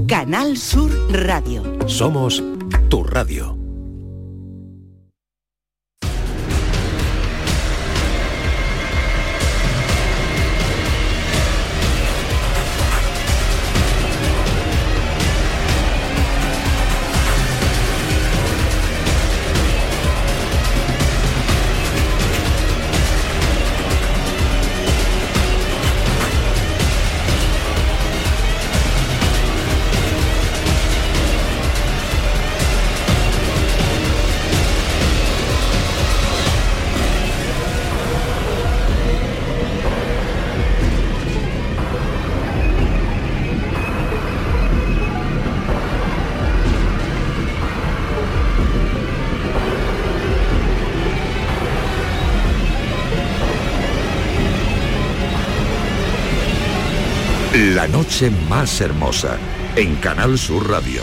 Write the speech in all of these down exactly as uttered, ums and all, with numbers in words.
Canal Sur Radio. Somos tu radio. La noche más hermosa, en Canal Sur Radio.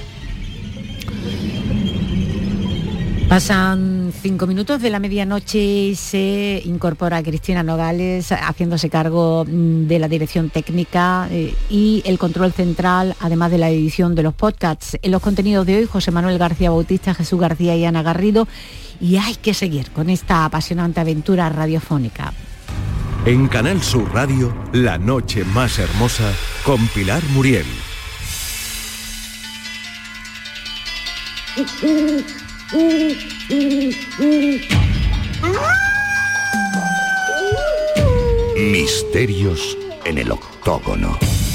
Pasan cinco minutos de la medianoche y se incorpora Cristina Nogales haciéndose cargo de la dirección técnica eh, y el control central, además de la edición de los podcasts. En los contenidos de hoy, José Manuel García Bautista, Jesús García y Ana Garrido, y hay que seguir con esta apasionante aventura radiofónica. En Canal Sur Radio, la noche más hermosa con Pilar Muriel. Misterios en el octógono.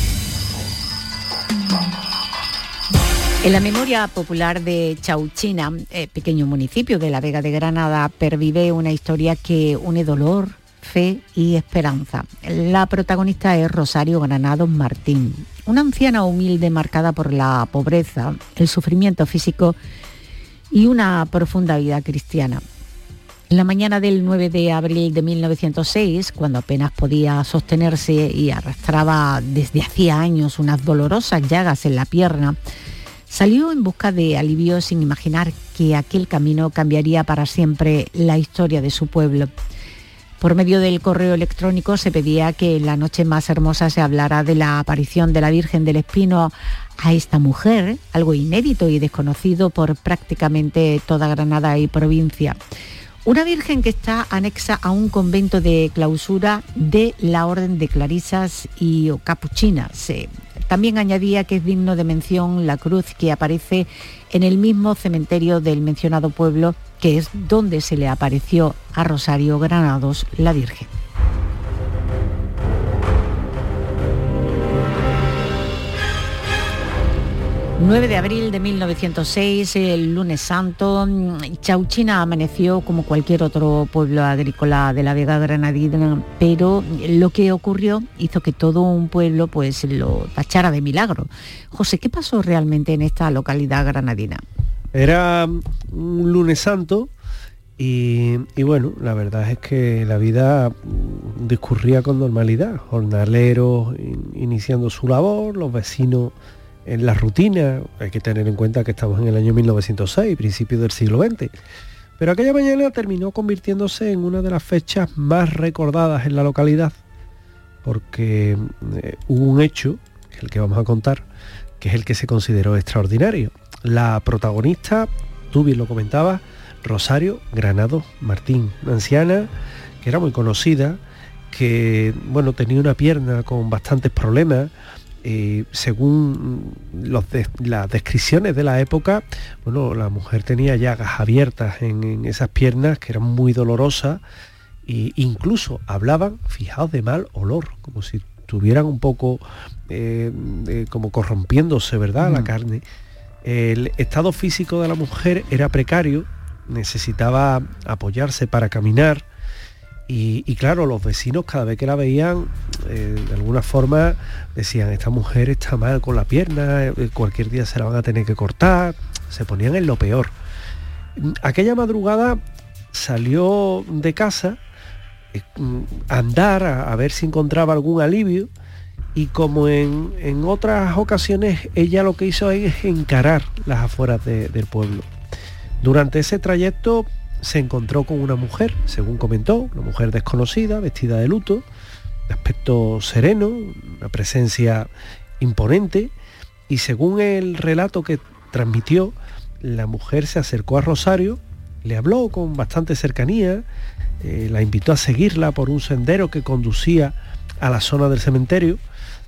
En la memoria popular de Chauchina, eh, pequeño municipio de la Vega de Granada, pervive una historia que une dolor, fe y esperanza. La protagonista es Rosario Granados Martín, una anciana humilde marcada por la pobreza, el sufrimiento físico y una profunda vida cristiana. En la mañana del nueve de abril de mil novecientos seis, cuando apenas podía sostenerse y arrastraba desde hacía años unas dolorosas llagas en la pierna, salió en busca de alivio sin imaginar que aquel camino cambiaría para siempre la historia de su pueblo. Por medio del correo electrónico se pedía que en la noche más hermosa se hablara de la aparición de la Virgen del Espino a esta mujer, algo inédito y desconocido por prácticamente toda Granada y provincia. Una Virgen que está anexa a un convento de clausura de la Orden de Clarisas y Capuchinas. También añadía que es digno de mención la cruz que aparece en el mismo cementerio del mencionado pueblo, que es donde se le apareció a Rosario Granados la Virgen. nueve de abril de mil novecientos seis, el lunes santo, Chauchina amaneció como cualquier otro pueblo agrícola de la Vega Granadina, pero lo que ocurrió hizo que todo un pueblo pues lo tachara de milagro. José, ¿qué pasó realmente en esta localidad granadina? Era un lunes santo y, y bueno, la verdad es que la vida discurría con normalidad. Jornaleros iniciando su labor, los vecinos en la rutina. Hay que tener en cuenta que estamos en el año mil novecientos seis, principios del siglo veinte. Pero aquella mañana terminó convirtiéndose en una de las fechas más recordadas en la localidad, porque eh, hubo un hecho, que es el que vamos a contar, que es el que se consideró extraordinario. La protagonista, tú bien lo comentabas, Rosario Granados Martín, una anciana que era muy conocida, que bueno, tenía una pierna con bastantes problemas. Eh, según los de, las descripciones de la época, bueno, la mujer tenía llagas abiertas en, en esas piernas que eran muy dolorosas e incluso hablaban, fijaos, de mal olor, como si tuvieran un poco eh, eh, como corrompiéndose, ¿verdad?, mm. la carne. El estado físico de la mujer era precario, necesitaba apoyarse para caminar. Y, y claro, los vecinos cada vez que la veían, eh, de alguna forma decían, esta mujer está mal con la pierna, eh, cualquier día se la van a tener que cortar, se ponían en lo peor. Aquella madrugada salió de casa eh, a andar, a, a ver si encontraba algún alivio, y como en, en otras ocasiones, ella lo que hizo es encarar las afueras de, del pueblo. Durante ese trayecto se encontró con una mujer, según comentó, una mujer desconocida, vestida de luto, de aspecto sereno, una presencia imponente, y según el relato que transmitió, la mujer se acercó a Rosario, le habló con bastante cercanía, eh, la invitó a seguirla por un sendero que conducía a la zona del cementerio,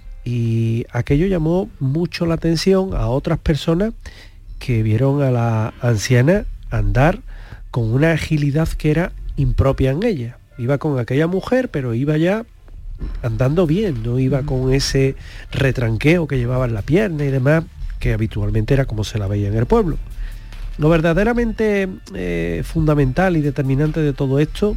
y aquello llamó mucho la atención a otras personas que vieron a la anciana andar con una agilidad que era impropia en ella. Iba con aquella mujer, pero iba ya andando bien, no iba con ese retranqueo que llevaba en la pierna y demás, que habitualmente era como se la veía en el pueblo. Lo verdaderamente eh, fundamental y determinante de todo esto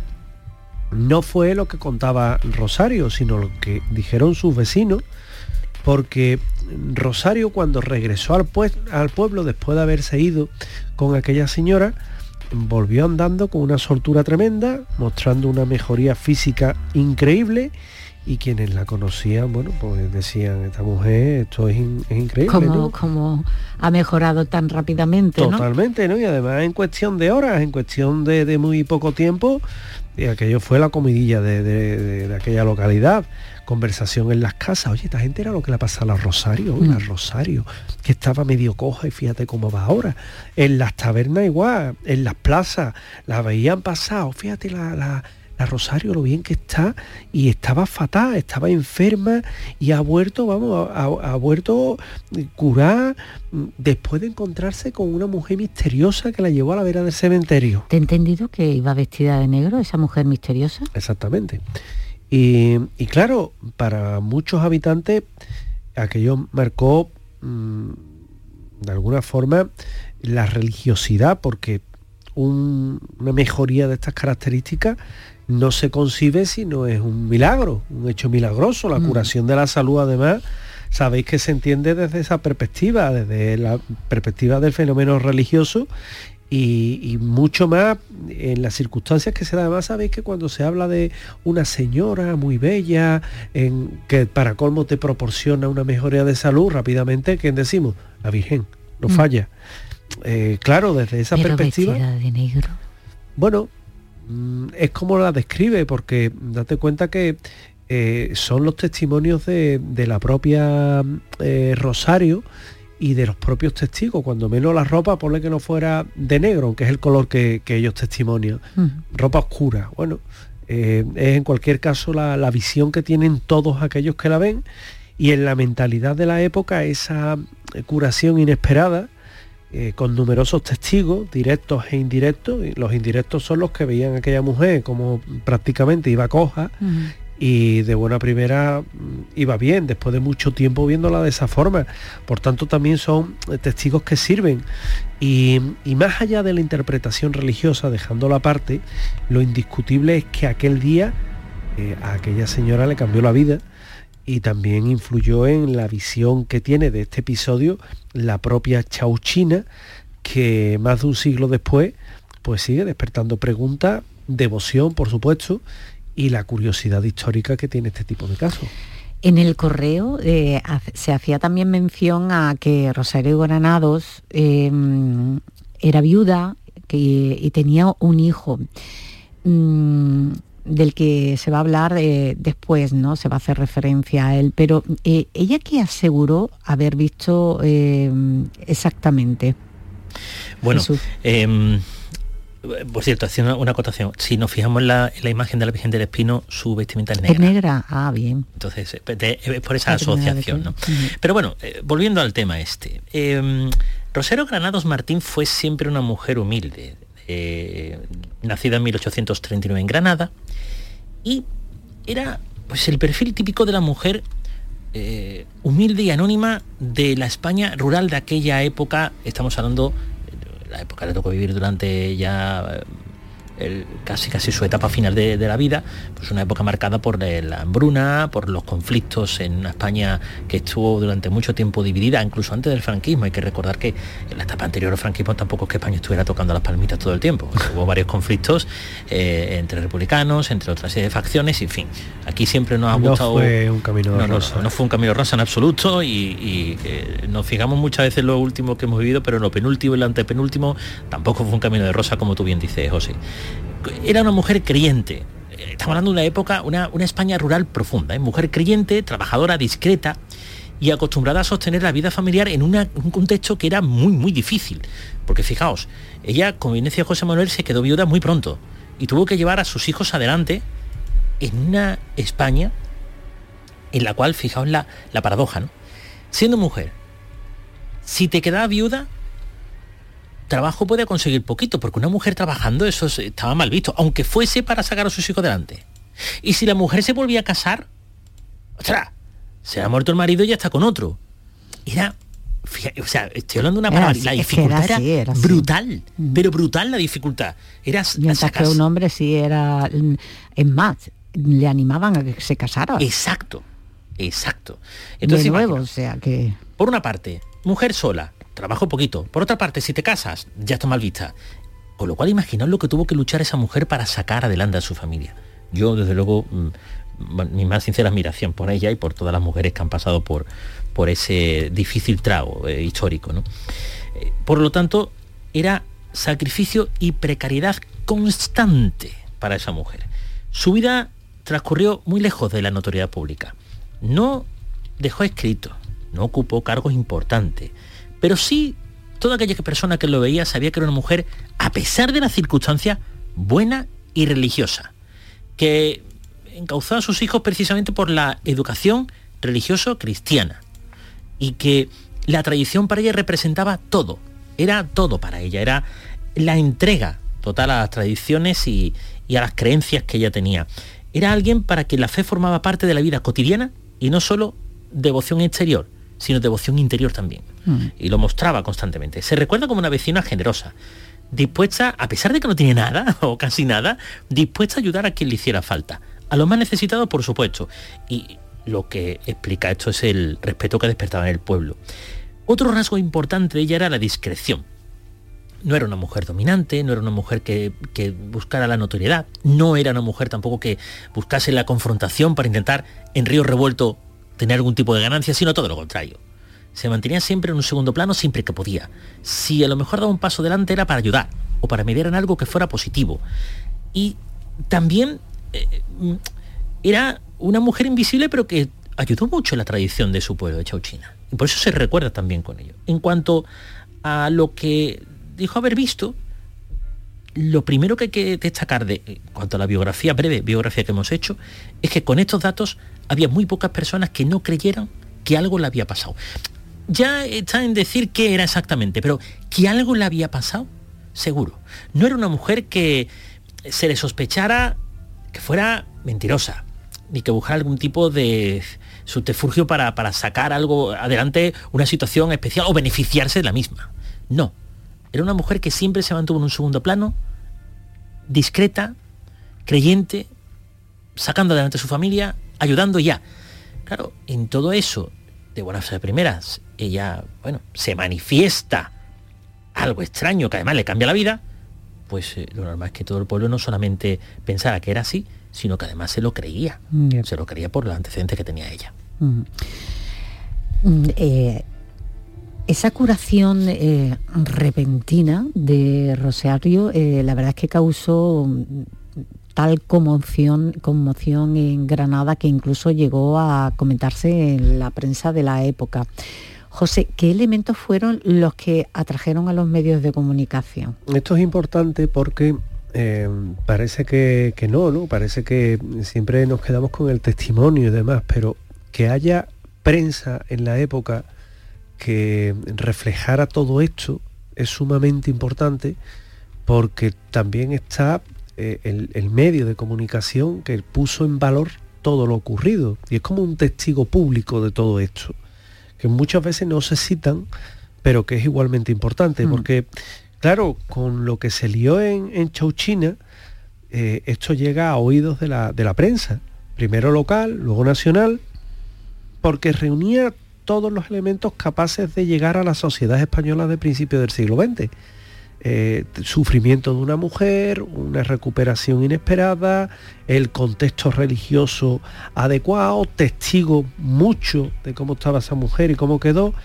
no fue lo que contaba Rosario, sino lo que dijeron sus vecinos, porque Rosario, cuando regresó al, pue- al pueblo después de haberse ido con aquella señora, volvió andando con una soltura tremenda, mostrando una mejoría física increíble, y quienes la conocían, bueno, pues decían, esta mujer, esto es, in- es increíble, Como, ¿no? como ha mejorado tan rápidamente, ¿no? Totalmente, ¿no? Y además en cuestión de horas, en cuestión de, de muy poco tiempo, y aquello fue la comidilla de, de, de, de aquella localidad. Conversación en las casas, oye, esta gente era lo que le pasaba a la Rosario, uy, Mm. la Rosario, que estaba medio coja y fíjate cómo va ahora. En las tabernas igual, en las plazas, la veían pasado, fíjate la, la, la Rosario, lo bien que está, y estaba fatal, estaba enferma y ha vuelto, vamos, ha, ha vuelto curada después de encontrarse con una mujer misteriosa que la llevó a la vera del cementerio. ¿Te he entendido que iba vestida de negro, esa mujer misteriosa? Exactamente. Y, y claro, para muchos habitantes aquello marcó mmm, de alguna forma la religiosidad, porque un, una mejoría de estas características no se concibe si no es un milagro, un hecho milagroso. La mm. curación de la salud, además, sabéis que se entiende desde esa perspectiva, desde la perspectiva del fenómeno religioso, Y, y mucho más en las circunstancias que se da. Además, sabéis que cuando se habla de una señora muy bella, en, que para colmo te proporciona una mejoría de salud, rápidamente, ¿quién decimos? La Virgen, no mm. falla. Eh, claro, desde esa Pero perspectiva... vestida de negro. Bueno, es como la describe, porque date cuenta que eh, son los testimonios de, de la propia eh, Rosario, y de los propios testigos. Cuando menos la ropa, ponle que no fuera de negro, aunque es el color que, que ellos testimonian. Mm. Ropa oscura. Bueno, eh, es en cualquier caso la, la visión que tienen todos aquellos que la ven, y en la mentalidad de la época esa curación inesperada, eh, con numerosos testigos, directos e indirectos. Y los indirectos son los que veían a aquella mujer como prácticamente iba coja, mm. y de buena primera iba bien, después de mucho tiempo viéndola de esa forma. Por tanto, también son testigos que sirven. Y, y más allá de la interpretación religiosa, dejándola aparte, lo indiscutible es que aquel día eh, a aquella señora le cambió la vida, y también influyó en la visión que tiene de este episodio la propia Chauchina, que más de un siglo después pues sigue despertando preguntas, devoción, por supuesto, y la curiosidad histórica que tiene este tipo de casos. En el correo eh, se hacía también mención a que Rosario Granados eh, era viuda que, y tenía un hijo mmm, del que se va a hablar eh, después, ¿no? Se va a hacer referencia a él, pero eh, ella ¿qué aseguró haber visto eh, exactamente? Bueno, eh, por cierto, haciendo una acotación, si nos fijamos en la, en la imagen de la Virgen del Espino, su vestimenta es negra. Es negra, ah, bien. Entonces, es por esa asociación, ¿no? Uh-huh. Pero bueno, eh, volviendo al tema este, eh, Rosario Granados Martín fue siempre una mujer humilde, eh, nacida en mil ochocientos treinta y nueve en Granada, y era pues el perfil típico de la mujer eh, humilde y anónima de la España rural de aquella época. Estamos hablando la época le tocó vivir durante ya el, casi casi su etapa final de, de la vida, pues una época marcada por la hambruna, por los conflictos en una España que estuvo durante mucho tiempo dividida, incluso antes del franquismo. Hay que recordar que en la etapa anterior al franquismo tampoco es que España estuviera tocando las palmitas todo el tiempo. Hubo varios conflictos eh, entre republicanos, entre otras serie de facciones, y en fin, aquí siempre nos ha no gustado... No fue un camino no, rosa. No, no, no fue un camino rosa en absoluto, y, y eh, nos fijamos muchas veces en lo último que hemos vivido, pero en lo penúltimo y el antepenúltimo tampoco fue un camino de rosa, como tú bien dices, José. Era una mujer creyente. Estamos hablando de una época, una, una España rural profunda, ¿eh? Mujer creyente, trabajadora, discreta, y acostumbrada a sostener la vida familiar en una, un contexto que era muy, muy difícil. Porque fijaos, ella, como bien decía José Manuel, se quedó viuda muy pronto y tuvo que llevar a sus hijos adelante en una España en la cual, fijaos la, la paradoja, ¿no? Siendo mujer, si te quedabas viuda, trabajo puede conseguir poquito, porque una mujer trabajando eso estaba mal visto, aunque fuese para sacar a sus hijos adelante. Y si la mujer se volvía a casar, ¡ostras!, se ha muerto el marido y ya está con otro. Era, fíjate, o sea, estoy hablando de una palabra, la dificultad era, era, era brutal, mm. pero brutal la dificultad. Era mientras que un hombre sí era, es más, le animaban a que se casara. Exacto, exacto. Entonces, de nuevo, o sea que... Por una parte, mujer sola, trabajo poquito. Por otra parte, si te casas, ya está mal vista. Con lo cual, imaginaos lo que tuvo que luchar esa mujer para sacar adelante a su familia. Yo, desde luego, mi más sincera admiración por ella y por todas las mujeres que han pasado por, por ese difícil trago eh, histórico, ¿no? Eh, por lo tanto, era sacrificio y precariedad constante para esa mujer. Su vida transcurrió muy lejos de la notoriedad pública. No dejó escrito, no ocupó cargos importantes, pero sí toda aquella persona que lo veía sabía que era una mujer, a pesar de las circunstancias, buena y religiosa, que encauzó a sus hijos precisamente por la educación religioso-cristiana y que la tradición para ella representaba todo, era todo para ella, era la entrega total a las tradiciones y, y a las creencias que ella tenía. Era alguien para quien la fe formaba parte de la vida cotidiana y no solo devoción exterior, sino devoción interior también. Mm. Y lo mostraba constantemente. Se recuerda como una vecina generosa, dispuesta, a pesar de que no tiene nada, o casi nada, dispuesta a ayudar a quien le hiciera falta. A los más necesitados, por supuesto. Y lo que explica esto es el respeto que despertaba en el pueblo. Otro rasgo importante de ella era la discreción. No era una mujer dominante, no era una mujer que, que buscara la notoriedad, no era una mujer tampoco que buscase la confrontación para intentar, en río revuelto, tener algún tipo de ganancia, sino todo lo contrario. Se mantenía siempre en un segundo plano siempre que podía. Si a lo mejor daba un paso adelante era para ayudar o para mediar en algo que fuera positivo. Y también eh, era una mujer invisible, pero que ayudó mucho en la tradición de su pueblo, de Chauchina. Y por eso se recuerda también con ello. En cuanto a lo que dijo haber visto, lo primero que hay que destacar de en cuanto a la biografía, breve biografía que hemos hecho, es que con estos datos había muy pocas personas que no creyeran que algo le había pasado. Ya está en decir qué era exactamente, pero que algo le había pasado, seguro. No era una mujer que se le sospechara que fuera mentirosa, ni que buscara algún tipo de subterfugio para, para sacar algo adelante, una situación especial o beneficiarse de la misma. No. Era una mujer que siempre se mantuvo en un segundo plano, discreta, creyente, sacando adelante a su familia, ayudando ya. Claro, en todo eso, de buenas a primeras, ella, bueno, se manifiesta algo extraño que además le cambia la vida, pues eh, lo normal es que todo el pueblo no solamente pensara que era así, sino que además se lo creía. Yep. Se lo creía por los antecedentes que tenía ella. Mm. Mm, eh... Esa curación eh, repentina de Rosario, eh, la verdad es que causó tal conmoción, conmoción en Granada que incluso llegó a comentarse en la prensa de la época. José, ¿qué elementos fueron los que atrajeron a los medios de comunicación? Esto es importante porque eh, parece que, que no, ¿no? Parece que siempre nos quedamos con el testimonio y demás, pero que haya prensa en la época que reflejara todo esto es sumamente importante, porque también está eh, el, el medio de comunicación que puso en valor todo lo ocurrido, y es como un testigo público de todo esto, que muchas veces no se citan, pero que es igualmente importante, mm. porque claro, con lo que se lió en, en Chauchina, eh, esto llega a oídos de la, de la prensa, primero local, luego nacional, porque reunía todos los elementos capaces de llegar a la sociedad española de principios del siglo veinte. Eh, sufrimiento de una mujer, una recuperación inesperada, el contexto religioso adecuado, testigo mucho de cómo estaba esa mujer y cómo quedó,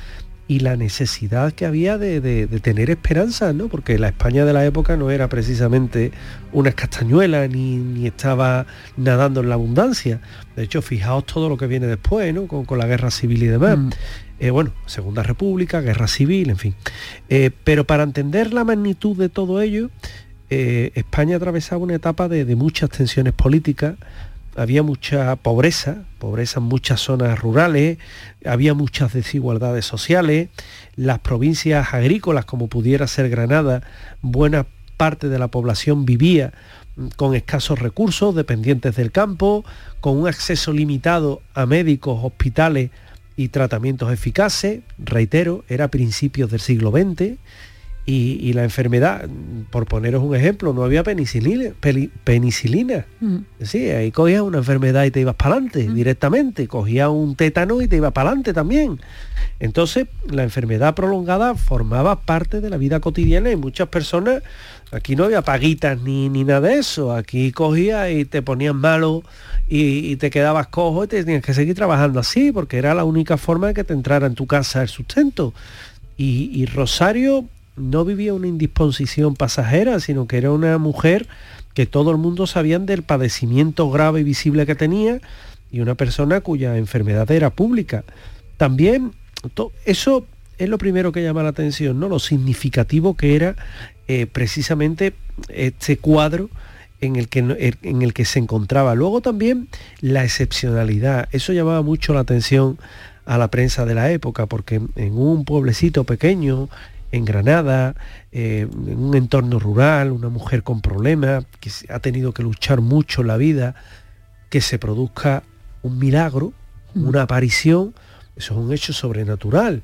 y la necesidad que había de, de, de tener esperanza, ¿no? Porque la España de la época no era precisamente unas castañuelas ni, ni estaba nadando en la abundancia. De hecho, fijaos todo lo que viene después, ¿no? Con, con la guerra civil y demás. Mm. Eh, bueno, Segunda República, guerra civil, en fin. Eh, pero para entender la magnitud de todo ello, eh, España atravesaba una etapa de, de muchas tensiones políticas. Había mucha pobreza, pobreza en muchas zonas rurales, había muchas desigualdades sociales, las provincias agrícolas, como pudiera ser Granada, buena parte de la población vivía con escasos recursos, dependientes del campo, con un acceso limitado a médicos, hospitales y tratamientos eficaces. Reitero, era principios del siglo veinte, y, y la enfermedad, por poneros un ejemplo, no había penicilina, peli, penicilina. Mm. Sí, ahí cogías una enfermedad y te ibas para adelante mm. directamente, cogías un tétano y te ibas para adelante también. Entonces, la enfermedad prolongada formaba parte de la vida cotidiana y muchas personas, aquí no había paguitas ni, ni nada de eso, aquí cogías y te ponías malo y, y te quedabas cojo y te tenías que seguir trabajando así, porque era la única forma de que te entrara en tu casa el sustento. Y, y Rosario no vivía una indisposición pasajera, sino que era una mujer que todo el mundo sabían del padecimiento grave y visible que tenía, y una persona cuya enfermedad era pública. También to, eso es lo primero que llama la atención, ¿no? Lo significativo que era eh, precisamente este cuadro en el, que, en el que se encontraba. Luego también la excepcionalidad, eso llamaba mucho la atención a la prensa de la época, porque en un pueblecito pequeño, en Granada, eh, en un entorno rural, una mujer con problemas, que ha tenido que luchar mucho en la vida, que se produzca un milagro, mm. una aparición, eso es un hecho sobrenatural.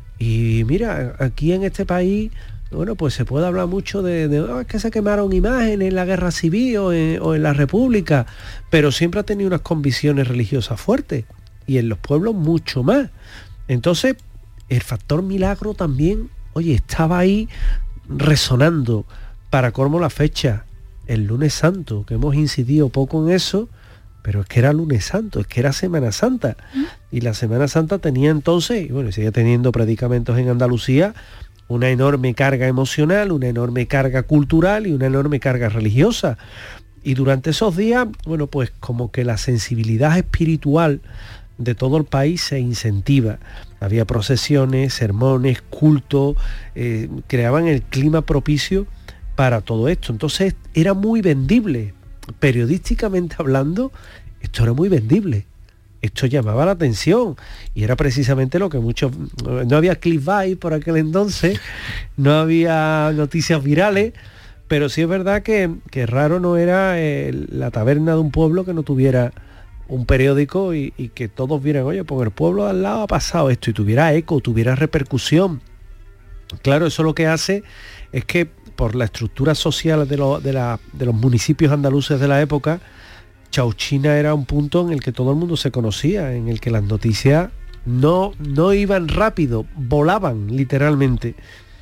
Y mira, aquí en este país, bueno, pues se puede hablar mucho de, de oh, es que se quemaron imágenes en la guerra civil o en, o en la República, pero siempre ha tenido unas convicciones religiosas fuertes, y en los pueblos mucho más. Entonces, el factor milagro también, oye, estaba ahí resonando. Para colmo la fecha, el lunes santo, que hemos incidido poco en eso, pero es que era lunes santo, es que era Semana Santa. ¿Mm? Y la Semana Santa tenía entonces, y bueno, sigue teniendo predicamentos en Andalucía, una enorme carga emocional, una enorme carga cultural y una enorme carga religiosa. Y durante esos días, bueno, pues como que la sensibilidad espiritual de todo el país se incentiva. Había procesiones, sermones, cultos, eh, creaban el clima propicio para todo esto. Entonces era muy vendible. Periodísticamente hablando, esto era muy vendible. Esto llamaba la atención y era precisamente lo que muchos... No había clickbait por aquel entonces, no había noticias virales, pero sí es verdad que, que raro no era eh, la taberna de un pueblo que no tuviera un periódico y, y que todos vieran, oye, pues el pueblo de al lado ha pasado esto, y tuviera eco, tuviera repercusión. Claro, eso lo que hace es que por la estructura social de, lo, de, la, de los municipios andaluces de la época, Chauchina era un punto en el que todo el mundo se conocía, en el que las noticias no, no iban rápido, volaban literalmente.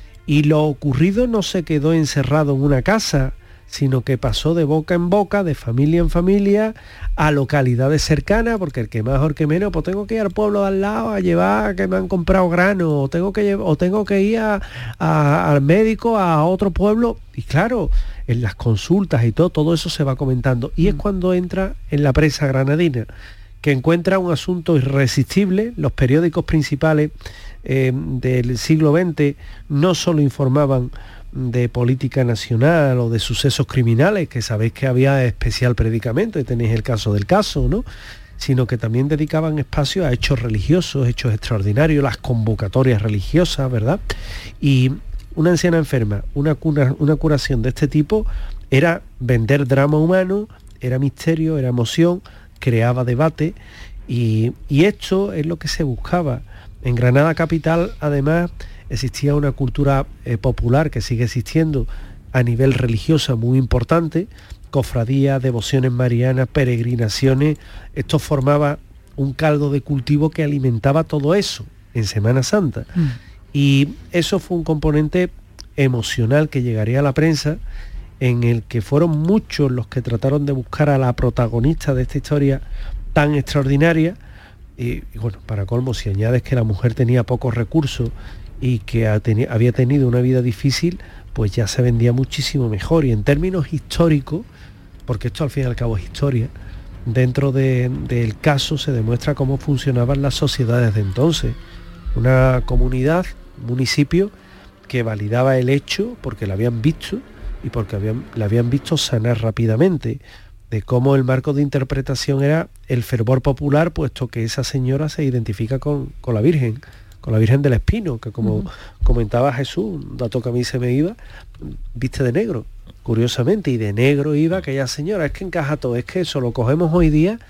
Y lo ocurrido no se quedó encerrado en una casa, sino que pasó de boca en boca, de familia en familia, a localidades cercanas, porque el que más o el que menos, pues tengo que ir al pueblo de al lado a llevar que me han comprado grano, o tengo que, o tengo que ir a, a, al médico a otro pueblo. Y claro, en las consultas y todo, todo eso se va comentando. Y es cuando entra en la prensa granadina, que encuentra un asunto irresistible. Los periódicos principales eh, del siglo veinte no solo informaban de política nacional o de sucesos criminales, que sabéis que había especial predicamento, y tenéis el caso del caso, ¿no? Sino que también dedicaban espacio a hechos religiosos, hechos extraordinarios, las convocatorias religiosas, ¿verdad? Y una anciana enferma, una, cura, una curación de este tipo era vender drama humano, era misterio, era emoción, creaba debate, y, y esto es lo que se buscaba. En Granada capital, además, existía una cultura eh, popular que sigue existiendo a nivel religioso muy importante, cofradías, devociones marianas, peregrinaciones. Esto formaba un caldo de cultivo que alimentaba todo eso en Semana Santa. Mm. Y eso fue un componente emocional que llegaría a la prensa, en el que fueron muchos los que trataron de buscar a la protagonista de esta historia tan extraordinaria, y, y bueno, para colmo, si añades que la mujer tenía pocos recursos y que ha teni- había tenido una vida difícil, pues ya se vendía muchísimo mejor. Y en términos históricos, porque esto al fin y al cabo es historia, dentro de, del caso se demuestra cómo funcionaban las sociedades de entonces. Una comunidad, municipio, que validaba el hecho porque lo habían visto y porque habían, la habían visto sanar rápidamente, de cómo el marco de interpretación era el fervor popular, puesto que esa señora se identifica con, con la Virgen, con la Virgen del Espino, que como uh-huh. comentaba Jesús, un dato que a mí se me iba, viste de negro, curiosamente, y de negro iba aquella señora. Es que encaja todo, es que eso lo cogemos hoy día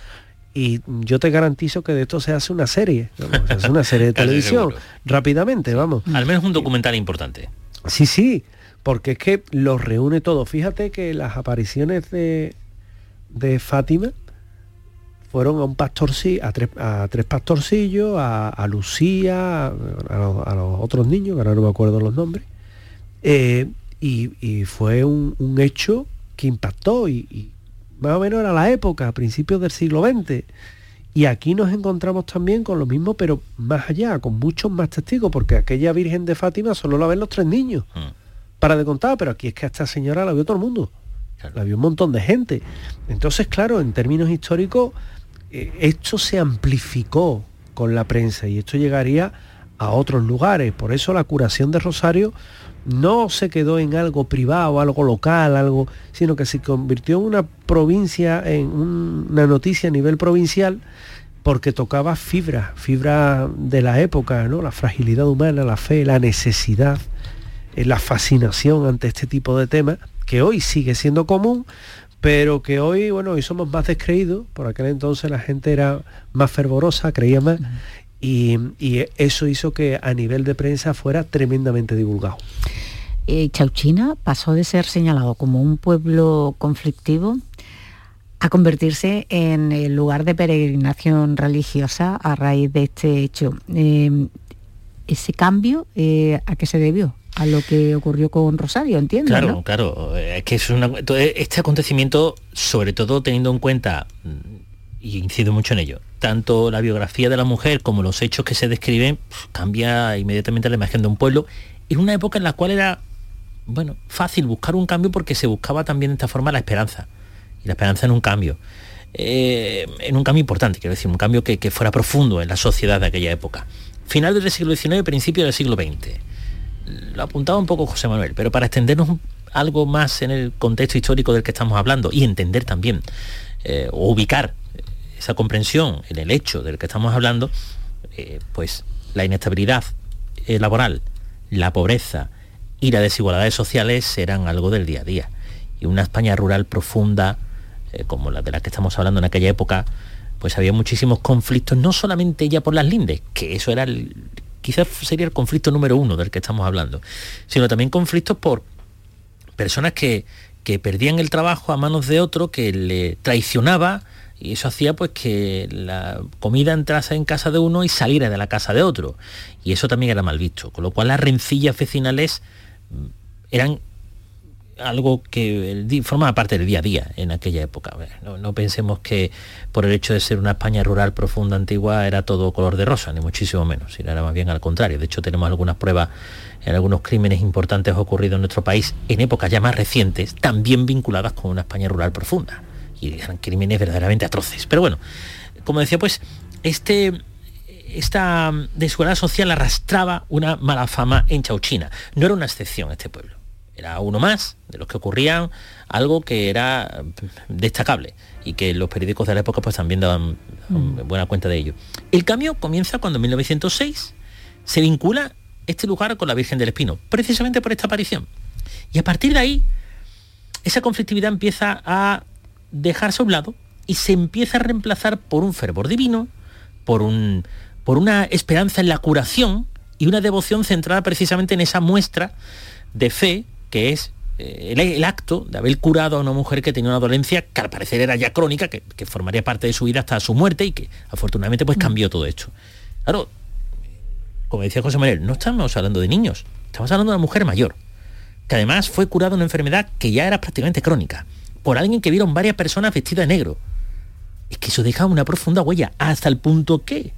y yo te garantizo que de esto se hace una serie, ¿no? Se hace una serie de televisión, rápidamente, vamos. Al menos un documental importante. Sí, sí, porque es que los reúne todo. Fíjate que las apariciones de, de Fátima fueron a un pastorcillo, a tres, a tres pastorcillos, a, a Lucía, a, a, los, a los otros niños, que ahora no me acuerdo los nombres, eh, y, y fue un, un hecho que impactó, y, y más o menos era la época, a principios del siglo veinte. Y aquí nos encontramos también con lo mismo, pero más allá, con muchos más testigos, porque aquella Virgen de Fátima solo la ven los tres niños, mm. para de contar, pero aquí es que a esta señora la vio todo el mundo, claro. La vio un montón de gente. Entonces, claro, en términos históricos, eh, esto se amplificó con la prensa y esto llegaría a otros lugares. Por eso la curación de Rosario no se quedó en algo privado, algo local, algo, sino que se convirtió en una provincia, en un, una noticia a nivel provincial, porque tocaba fibra, fibra de la época, ¿no? La fragilidad humana, la fe, la necesidad, eh, la fascinación ante este tipo de temas, que hoy sigue siendo común, pero que hoy, bueno, hoy somos más descreídos. Por aquel entonces la gente era más fervorosa, creía más, uh-huh. Y, y eso hizo que a nivel de prensa fuera tremendamente divulgado. Eh, Chauchina pasó de ser señalado como un pueblo conflictivo a convertirse en el lugar de peregrinación religiosa a raíz de este hecho. Eh, ese cambio, eh, ¿a qué se debió? A lo que ocurrió con Rosario, entiendo. Claro, ¿no? claro. Es que es una, este acontecimiento, sobre todo teniendo en cuenta, y incido mucho en ello, tanto la biografía de la mujer como los hechos que se describen, cambia inmediatamente la imagen de un pueblo, en una época en la cual era, bueno, fácil buscar un cambio, porque se buscaba también de esta forma la esperanza, y la esperanza en un cambio, eh, en un cambio importante, quiero decir, un cambio que, que fuera profundo en la sociedad de aquella época. Final del siglo diecinueve, principio del siglo veinte. Lo apuntaba un poco José Manuel, pero para extendernos algo más en el contexto histórico del que estamos hablando y entender también, eh, o ubicar esa comprensión en el hecho del que estamos hablando, eh, pues la inestabilidad eh, laboral, la pobreza y las desigualdades sociales eran algo del día a día. Y una España rural profunda, eh, como la de la que estamos hablando en aquella época, pues había muchísimos conflictos, no solamente ya por las lindes, que eso era el, quizás sería el conflicto número uno del que estamos hablando, sino también conflictos por personas que, que perdían el trabajo a manos de otro que le traicionaba, y eso hacía pues que la comida entrase en casa de uno y saliera de la casa de otro, y eso también era mal visto, con lo cual las rencillas vecinales eran algo que formaba parte del día a día en aquella época. No, no pensemos que por el hecho de ser una España rural profunda, antigua, era todo color de rosa, ni muchísimo menos, sino era más bien al contrario. De hecho, tenemos algunas pruebas en algunos crímenes importantes ocurridos en nuestro país en épocas ya más recientes, también vinculadas con una España rural profunda, y eran crímenes verdaderamente atroces. Pero bueno, como decía, pues este, esta desigualdad social arrastraba una mala fama en Chauchina. No era una excepción este pueblo, era uno más de los que ocurrían, algo que era destacable y que los periódicos de la época pues también daban mm. buena cuenta de ello. El cambio comienza cuando en mil novecientos seis se vincula este lugar con la Virgen del Espino, precisamente por esta aparición. Y a partir de ahí, esa conflictividad empieza a dejarse a un lado y se empieza a reemplazar por un fervor divino, por, un, por una esperanza en la curación y una devoción centrada precisamente en esa muestra de fe, que es eh, el, el acto de haber curado a una mujer que tenía una dolencia que al parecer era ya crónica, que, que formaría parte de su vida hasta su muerte, y que afortunadamente pues cambió todo esto. Claro, como decía José Manuel, no estamos hablando de niños, estamos hablando de una mujer mayor, que además fue curada de una enfermedad que ya era prácticamente crónica, por alguien que vieron varias personas vestidas de negro. Es que eso deja una profunda huella, hasta el punto que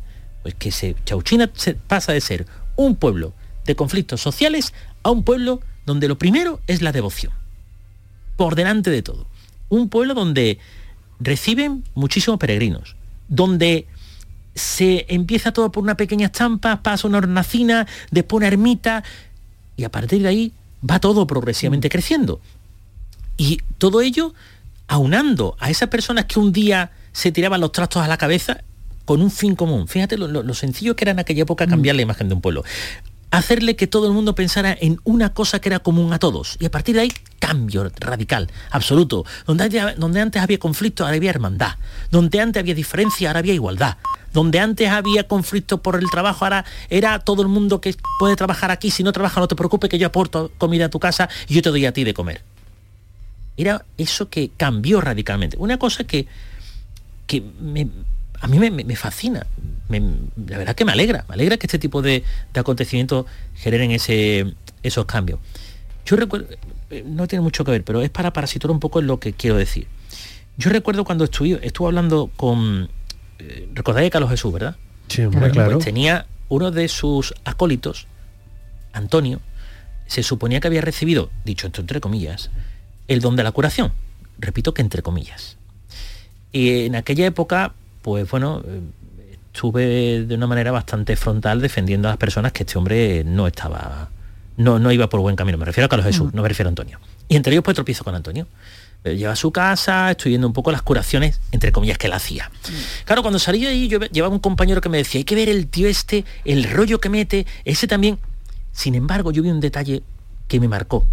Pues que se, Chauchina se pasa de ser un pueblo de conflictos sociales a un pueblo donde lo primero es la devoción, por delante de todo. Un pueblo donde reciben muchísimos peregrinos, donde se empieza todo por una pequeña estampa, pasa una hornacina, después una ermita, y a partir de ahí va todo progresivamente creciendo. Y todo ello aunando a esas personas que un día se tiraban los trastos a la cabeza con un fin común. Fíjate lo, lo, lo sencillo que era en aquella época cambiar la imagen de un pueblo. Hacerle que todo el mundo pensara en una cosa que era común a todos. Y a partir de ahí, cambio radical, absoluto. Donde, haya, donde antes había conflicto, ahora había hermandad. Donde antes había diferencia, ahora había igualdad. Donde antes había conflicto por el trabajo, ahora era todo el mundo que puede trabajar aquí. Si no trabaja, no te preocupes, que yo aporto comida a tu casa y yo te doy a ti de comer. Era eso que cambió radicalmente. Una cosa que, que me... a mí me, me fascina, me, la verdad que me alegra, me alegra que este tipo de, de acontecimientos generen ese, esos cambios. Yo recuerdo, no tiene mucho que ver, pero es para, para situar un poco en lo que quiero decir. Yo recuerdo cuando estuve, estuve hablando con, eh, recordáis Carlos Jesús, ¿verdad? Sí, hombre, bueno, claro. Pues tenía uno de sus acólitos, Antonio, se suponía que había recibido, dicho esto entre comillas, el don de la curación. Repito que entre comillas. Y en aquella época, pues bueno, estuve de una manera bastante frontal defendiendo a las personas que este hombre no estaba, no, no iba por buen camino. Me refiero a Carlos Jesús, mm. no me refiero a Antonio. Y entre ellos pues tropiezo con Antonio. Lleva a su casa, estoy viendo un poco las curaciones, entre comillas, que él hacía. Mm. Claro, cuando salí de ahí yo llevaba un compañero que me decía, hay que ver el tío este, el rollo que mete, ese también. Sin embargo, yo vi un detalle que me marcó.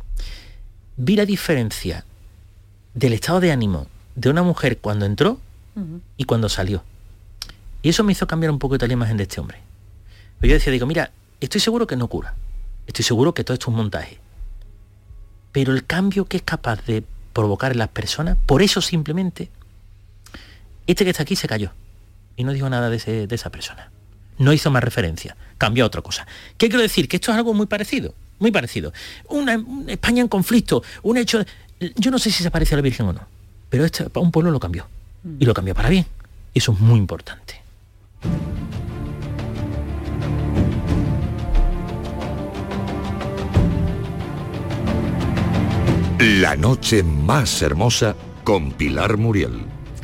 Vi la diferencia del estado de ánimo de una mujer cuando entró y cuando salió. Y eso me hizo cambiar un poco la imagen de este hombre. Pero yo decía, digo, mira, estoy seguro que no cura. Estoy seguro que todo esto es un montaje. Pero el cambio que es capaz de provocar en las personas, por eso simplemente, este que está aquí se cayó. Y no dijo nada de, ese, de esa persona. No hizo más referencia. Cambió a otra cosa. ¿Qué quiero decir? Que esto es algo muy parecido. Muy parecido. Una, una España en conflicto. Un hecho... Yo no sé si se parece a la Virgen o no. Pero este, un pueblo lo cambió. Y lo cambió para bien. Eso es muy importante. La noche más hermosa con Pilar Muriel.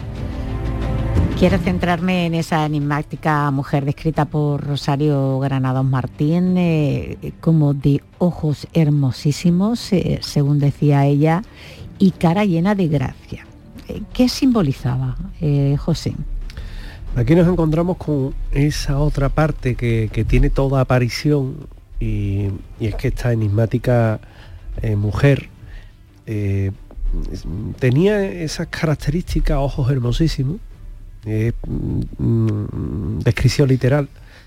Quiero centrarme en esa enigmática mujer descrita por Rosario Granados Martín eh, como de ojos hermosísimos, eh, según decía ella, y cara llena de gracia. ¿Qué simbolizaba, eh, José? Aquí nos encontramos con esa otra parte que, que tiene toda aparición y, y es que esta enigmática eh, mujer eh, tenía esas características, ojos hermosísimos, eh, mm, descripción literal,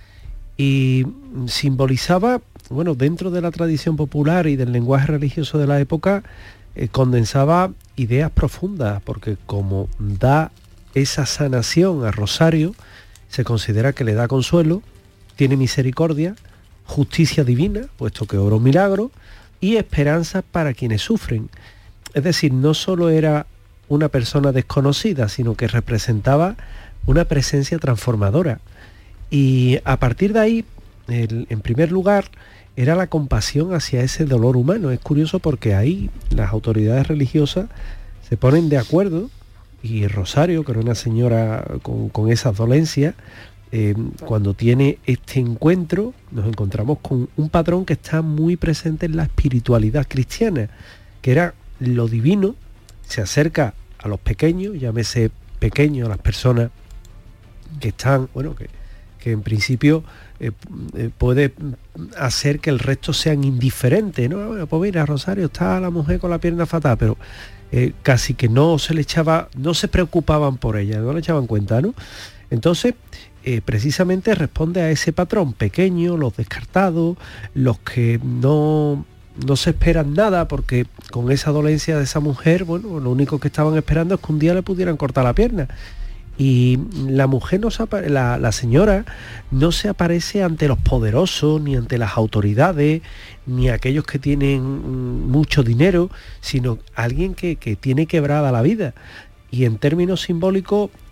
y simbolizaba, bueno, dentro de la tradición popular y del lenguaje religioso de la época, eh, condensaba ideas profundas, porque como da esa sanación a Rosario, se considera que le da consuelo, tiene misericordia, justicia divina, puesto que obra un milagro, y esperanza para quienes sufren. Es decir, no solo era una persona desconocida, sino que representaba una presencia transformadora. Y a partir de ahí, el, en primer lugar, era la compasión hacia ese dolor humano. Es curioso porque ahí las autoridades religiosas se ponen de acuerdo, y Rosario, que era una señora con, con esas dolencias, eh, cuando tiene este encuentro, nos encontramos con un patrón que está muy presente en la espiritualidad cristiana, que era lo divino, se acerca a los pequeños, llámese pequeños a las personas que están, bueno, que, que en principio eh, eh, puede hacer que el resto sean indiferentes, ¿no? Bueno, pues mira, Rosario, está la mujer con la pierna fatal, pero eh, casi que no se le echaba, no se preocupaban por ella, no le echaban cuenta, ¿no? Entonces, eh, precisamente responde a ese patrón, pequeño, los descartados, los que no, no se esperan nada, porque con esa dolencia de esa mujer, bueno, lo único que estaban esperando es que un día le pudieran cortar la pierna. Y la mujer, no se apare- la, la señora, no se aparece ante los poderosos, ni ante las autoridades, ni aquellos que tienen mm, mucho dinero, sino alguien que, que tiene quebrada la vida. Y en términos simbólicos,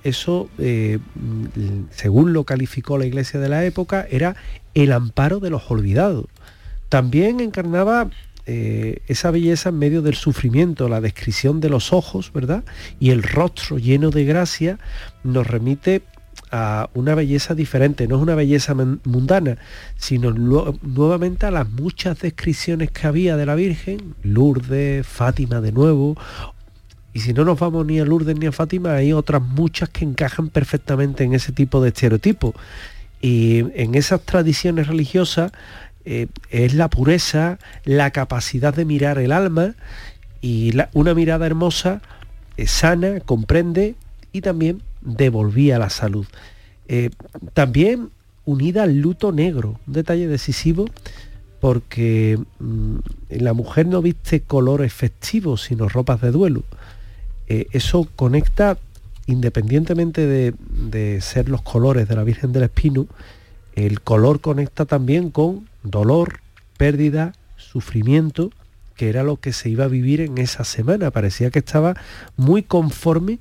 eso, eh, según lo calificó la Iglesia de la época, era el amparo de los olvidados. También encarnaba eh, esa belleza en medio del sufrimiento, la descripción de los ojos, ¿verdad? Y el rostro lleno de gracia nos remite a una belleza diferente, no es una belleza mundana, sino lo, nuevamente a las muchas descripciones que había de la Virgen, Lourdes, Fátima de nuevo, y si no nos vamos ni a Lourdes ni a Fátima, hay otras muchas que encajan perfectamente en ese tipo de estereotipos. Y en esas tradiciones religiosas eh, es la pureza, la capacidad de mirar el alma, y la, una mirada hermosa, eh, sana, comprende y también devolvía la salud. Eh, también unida al luto negro, un detalle decisivo, porque mmm, la mujer no viste colores festivos, sino ropas de duelo. Eh, eso conecta, independientemente de, de ser los colores de la Virgen del Espino, el color conecta también con dolor, pérdida, sufrimiento, que era lo que se iba a vivir en esa semana. Parecía que estaba muy conforme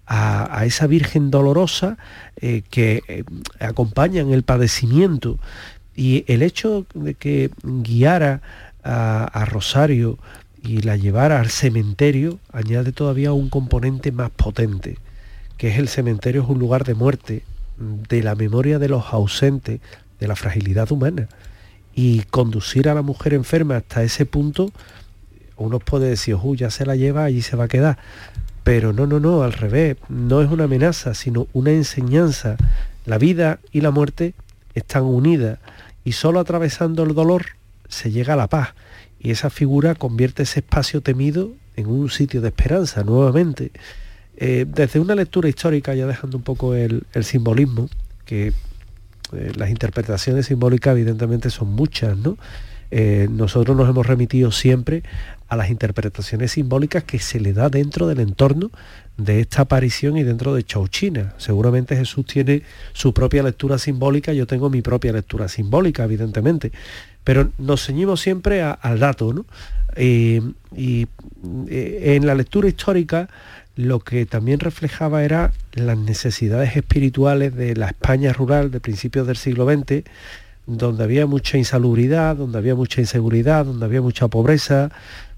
A, a esa Virgen dolorosa eh, que eh, acompaña en el padecimiento, y el hecho de que guiara a, a Rosario y la llevara al cementerio añade todavía un componente más potente, que es el cementerio es un lugar de muerte, de la memoria de los ausentes, de la fragilidad humana, y conducir a la mujer enferma hasta ese punto, uno puede decir, oh, ya se la lleva, allí se va a quedar. Pero no, no, no, al revés, no es una amenaza, sino una enseñanza. La vida y la muerte están unidas, y solo atravesando el dolor se llega a la paz, y esa figura convierte ese espacio temido en un sitio de esperanza nuevamente. Eh, desde una lectura histórica, ya dejando un poco el, el simbolismo, que eh, las interpretaciones simbólicas evidentemente son muchas, ¿no? Eh, nosotros nos hemos remitido siempre a las interpretaciones simbólicas que se le da dentro del entorno de esta aparición y dentro de Chauchina. Seguramente Jesús tiene su propia lectura simbólica, yo tengo mi propia lectura simbólica, evidentemente, pero nos ceñimos siempre a, al dato, ¿no? Eh, y eh, en la lectura histórica lo que también reflejaba era las necesidades espirituales de la España rural de principios del siglo veinte, donde había mucha insalubridad, donde había mucha inseguridad, donde había mucha pobreza,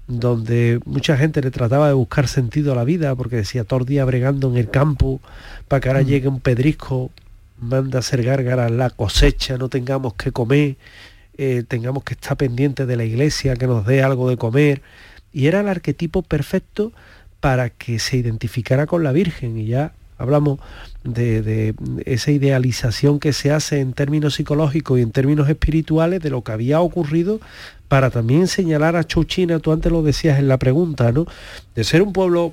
donde mucha gente le trataba de buscar sentido a la vida, porque decía, todo el día bregando en el campo, para que ahora mm. llegue un pedrisco, manda a hacer gárgaras la cosecha, no tengamos que comer, eh, tengamos que estar pendientes de la iglesia, que nos dé algo de comer. Y era el arquetipo perfecto para que se identificara con la Virgen, y ya hablamos de, de esa idealización que se hace en términos psicológicos y en términos espirituales de lo que había ocurrido, para también señalar a Chauchina, tú antes lo decías en la pregunta, ¿no? De ser un pueblo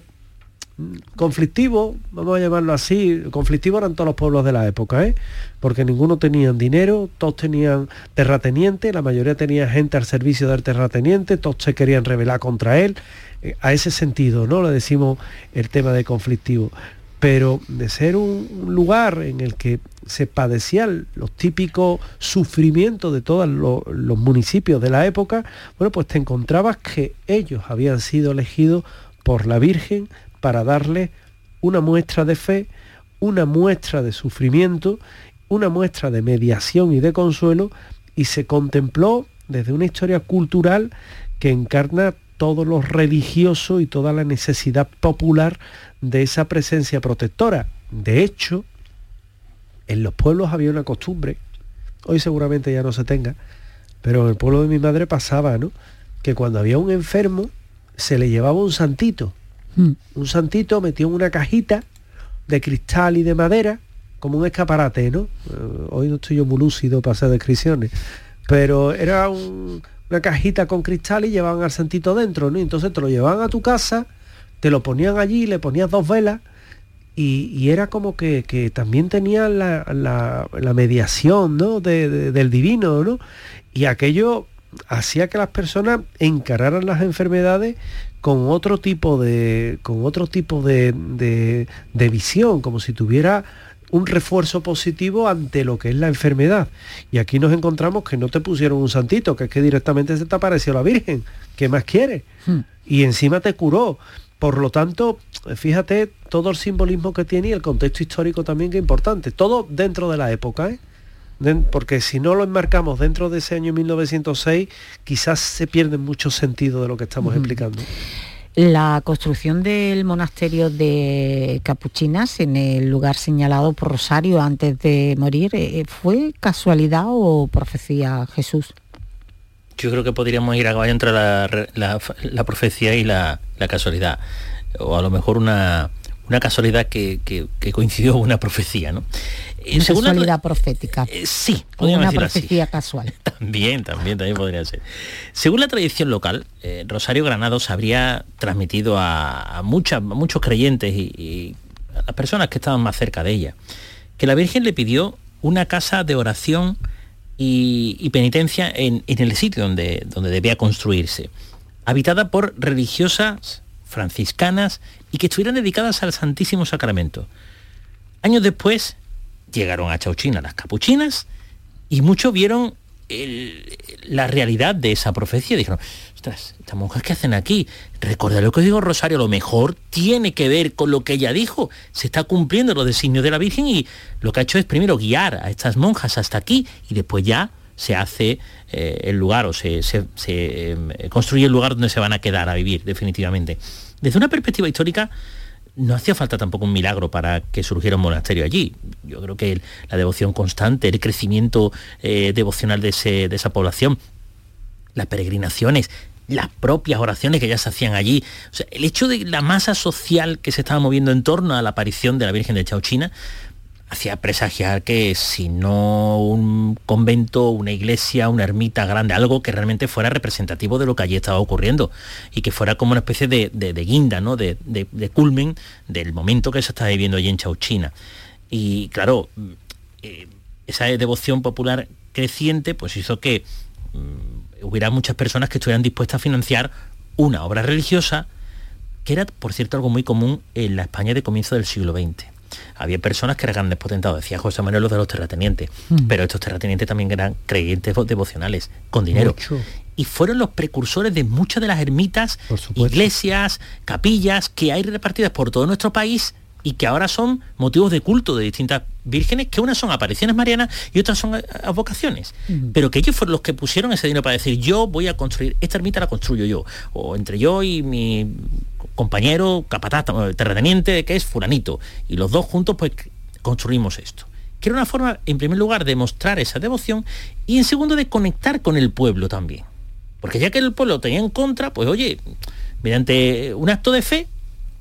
conflictivo, vamos a llamarlo así, conflictivo eran todos los pueblos de la época, ¿eh? Porque ninguno tenían dinero, todos tenían terrateniente, la mayoría tenía gente al servicio del terrateniente, todos se querían rebelar contra él, eh, a ese sentido, ¿no? Le decimos el tema de conflictivo. Pero de ser un lugar en el que se padecían los típicos sufrimientos de todos los, los municipios de la época, bueno, pues te encontrabas que ellos habían sido elegidos por la Virgen para darle una muestra de fe, una muestra de sufrimiento, una muestra de mediación y de consuelo, y se contempló desde una historia cultural que encarna todo lo religioso y toda la necesidad popular de esa presencia protectora. De hecho, en los pueblos había una costumbre, hoy seguramente ya no se tenga, pero en el pueblo de mi madre pasaba, ¿no?, que cuando había un enfermo se le llevaba un santito, mm. un santito metido en una cajita de cristal y de madera, como un escaparate, ¿no? Uh, hoy no estoy yo muy lúcido para hacer descripciones, pero era un... una cajita con cristal y llevaban al santito dentro, ¿no? Entonces te lo llevaban a tu casa, te lo ponían allí, le ponías dos velas, y, y era como que, que también tenía la, la, la mediación, ¿no?, de, de, del divino, ¿no? Y aquello hacía que las personas encararan las enfermedades con otro tipo de, con otro tipo de, de, de visión, como si tuviera un refuerzo positivo ante lo que es la enfermedad. Y aquí nos encontramos que no te pusieron un santito, que es que directamente se te apareció la Virgen. ¿Qué más quieres? Hmm. Y encima te curó. por lo tanto, fíjate todo el simbolismo que tiene y el contexto histórico también que es importante. Todo dentro de la época, ¿eh? De, porque si no lo enmarcamos dentro de ese año mil novecientos seis, quizás se pierde mucho sentido de lo que estamos uh-huh. explicando. La construcción del monasterio de Capuchinas en el lugar señalado por Rosario antes de morir, ¿fue casualidad o profecía, Jesús? Yo creo que podríamos ir a caballo entre la, la, la profecía y la, la casualidad, o a lo mejor una, una casualidad que, que, que coincidió con una profecía, ¿no? Una según casualidad la, profética. Eh, sí, podríamos decirlo así. Una profecía casual. También, también, también podría ser. Según la tradición local, eh, Rosario Granados habría transmitido a, a, muchas, a muchos creyentes y, y a las personas que estaban más cerca de ella, que la Virgen le pidió una casa de oración y, y penitencia en, en el sitio donde, donde debía construirse, habitada por religiosas franciscanas y que estuvieran dedicadas al Santísimo Sacramento. Años después llegaron a Chauchina las capuchinas y muchos vieron el, la realidad de esa profecía. Dijeron, ostras, estas monjas que hacen aquí, recordad lo que digo Rosario, a lo mejor tiene que ver con lo que ella dijo, se está cumpliendo los designios de la Virgen y lo que ha hecho es primero guiar a estas monjas hasta aquí y después ya se hace eh, el lugar o se, se, se eh, construye el lugar donde se van a quedar a vivir definitivamente. Desde una perspectiva histórica, no hacía falta tampoco un milagro para que surgiera un monasterio allí. Yo creo que el, la devoción constante, el crecimiento eh, devocional de, ese, de esa población, las peregrinaciones, las propias oraciones que ya se hacían allí, o sea, el hecho de la masa social que se estaba moviendo en torno a la aparición de la Virgen de Chauchina, hacía presagiar que si no un convento, una iglesia, una ermita grande, algo que realmente fuera representativo de lo que allí estaba ocurriendo y que fuera como una especie de, de, de guinda, ¿no? de, de, de culmen del momento que se estaba viviendo allí en Chauchina. Y claro, eh, esa devoción popular creciente pues hizo que mm, hubiera muchas personas que estuvieran dispuestas a financiar una obra religiosa que era, por cierto, algo muy común en la España de comienzo del siglo veinte. Había personas que eran grandes potentados, decía José Manuel, los de los terratenientes, mm. pero estos terratenientes también eran creyentes devocionales, con dinero. Mucho. Y fueron los precursores de muchas de las ermitas, iglesias, capillas que hay repartidas por todo nuestro país y que ahora son motivos de culto de distintas vírgenes, que unas son apariciones marianas y otras son advocaciones. Mm. Pero que ellos fueron los que pusieron ese dinero para decir, yo voy a construir, esta ermita la construyo yo, o entre yo y mi compañero capataz, terrateniente, que es fulanito, y los dos juntos pues construimos esto. Que era una forma, en primer lugar, de mostrar esa devoción y en segundo de conectar con el pueblo también. Porque ya que el pueblo tenía en contra, pues oye, mediante un acto de fe,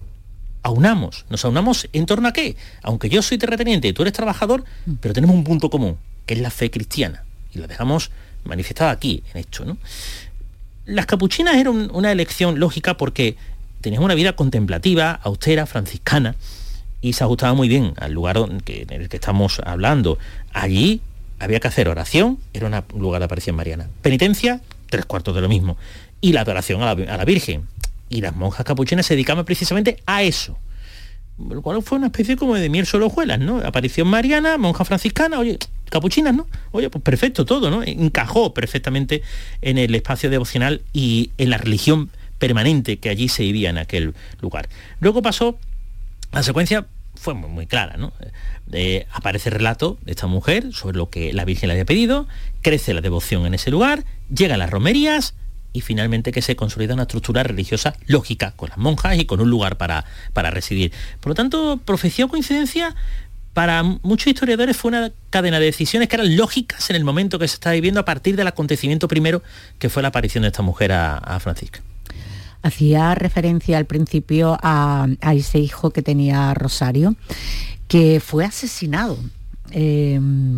aunamos, nos aunamos en torno a qué, aunque yo soy terrateniente y tú eres trabajador, pero tenemos un punto común, que es la fe cristiana, y la dejamos manifestada aquí, en esto, ¿no? Las capuchinas eran una elección lógica porque tenían una vida contemplativa, austera, franciscana, y se ajustaba muy bien al lugar en el que estamos hablando. Allí había que hacer oración, era un lugar de aparición mariana. Penitencia, tres cuartos de lo mismo. Y la adoración a la, a la Virgen. Y las monjas capuchinas se dedicaban precisamente a eso. Lo cual fue una especie como de miel sobre hojuelas, ¿no? Aparición mariana, monja franciscana, oye, capuchinas, ¿no? Oye, pues perfecto todo, ¿no? Encajó perfectamente en el espacio devocional y en la religión permanente que allí se vivía en aquel lugar. Luego pasó, la secuencia fue muy, muy clara, ¿no? Eh, aparece el relato de esta mujer sobre lo que la Virgen le había pedido, crece la devoción en ese lugar, llegan las romerías y finalmente que se consolida una estructura religiosa lógica con las monjas y con un lugar para, para residir. Por lo tanto, profecía o coincidencia, para muchos historiadores fue una cadena de decisiones que eran lógicas en el momento que se estaba viviendo a partir del acontecimiento primero, que fue la aparición de esta mujer a, a Francisca. Hacía referencia al principio a, a ese hijo que tenía Rosario, que fue asesinado. Eh,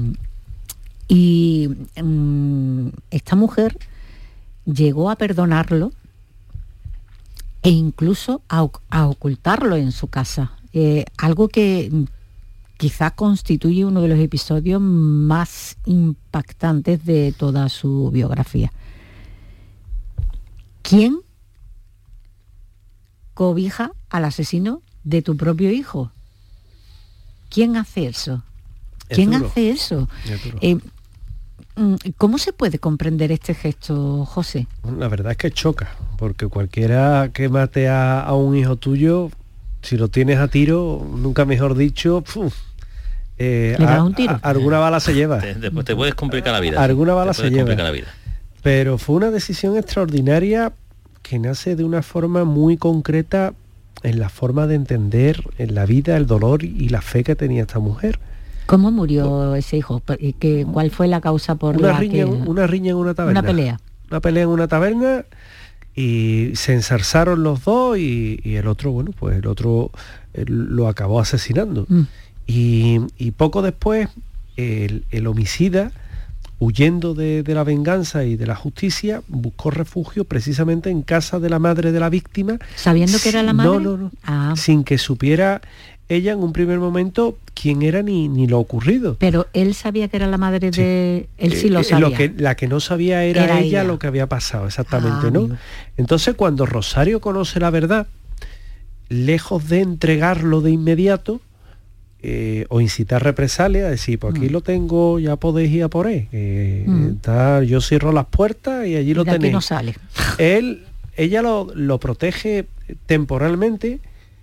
y um, esta mujer llegó a perdonarlo e incluso a, a ocultarlo en su casa. Eh, algo que quizás constituye uno de los episodios más impactantes de toda su biografía. ¿Quién cobija al asesino de tu propio hijo? ¿Quién hace eso? ¿Quién hace eso? Eh, ¿Cómo se puede comprender este gesto, José? La verdad es que choca, porque cualquiera que mate a, a un hijo tuyo, si lo tienes a tiro, nunca mejor dicho, puf, eh, ¿le da un tiro? A, a, alguna bala se lleva. Te, después te puedes complicar la vida. Alguna bala se lleva. La vida. Pero fue una decisión extraordinaria que nace de una forma muy concreta en la forma de entender en la vida, el dolor y la fe que tenía esta mujer. ¿Cómo murió ese hijo? ¿Qué, ¿Cuál fue la causa por una la riña, que...? Una riña en una taberna. Una pelea. Una pelea en una taberna y se enzarzaron los dos y, y el otro, bueno, pues el otro eh, lo acabó asesinando. Mm. Y, y poco después el, el homicida, huyendo de, de la venganza y de la justicia, buscó refugio precisamente en casa de la madre de la víctima. ¿Sabiendo que era la madre? No, no, no. Ah. Sin que supiera ella en un primer momento quién era ni, ni lo ocurrido. Pero él sabía que era la madre sí. de... Él sí lo eh, sabía. Lo que, la que no sabía era, era ella, ella lo que había pasado, exactamente, ah, ¿no? amigo. Entonces cuando Rosario conoce la verdad, lejos de entregarlo de inmediato, Eh, o incitar represalias, decir, pues aquí mm. lo tengo, ya podéis ir a por él. Eh, mm. está, yo cierro las puertas y allí y lo tenéis. No sale. Él, ella lo, lo protege temporalmente,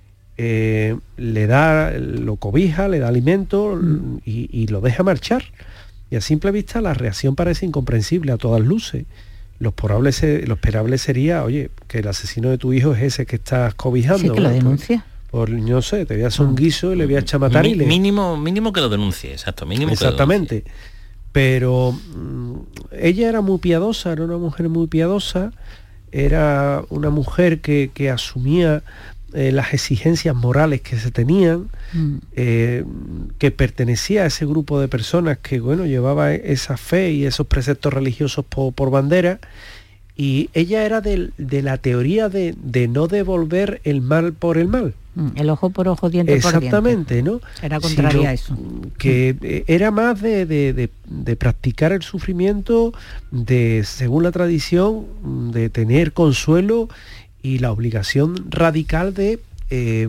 eh, le da, lo cobija, le da alimento mm. y, y lo deja marchar. Y a simple vista la reacción parece incomprensible a todas luces. Lo esperable, se, lo esperable sería, oye, que el asesino de tu hijo es ese que estás cobijando. Sí, que lo denuncia. Por, no sé, te voy a hacer un guiso y le voy a echar a matar. Mi, y le... mínimo mínimo que lo denuncie, exacto, mínimo exactamente. Que lo denuncie. Pero mmm, ella era muy piadosa, era una mujer muy piadosa, era una mujer que, que asumía eh, las exigencias morales que se tenían, mm. eh, que pertenecía a ese grupo de personas que, bueno, llevaba esa fe y esos preceptos religiosos por, por bandera. Y ella era de, de la teoría de, de no devolver el mal por el mal. El ojo por ojo, diente por diente. Exactamente, ¿no? Era contraria a eso. Que mm. era más de, de, de, de practicar el sufrimiento, de, según la tradición, de tener consuelo y la obligación radical de eh,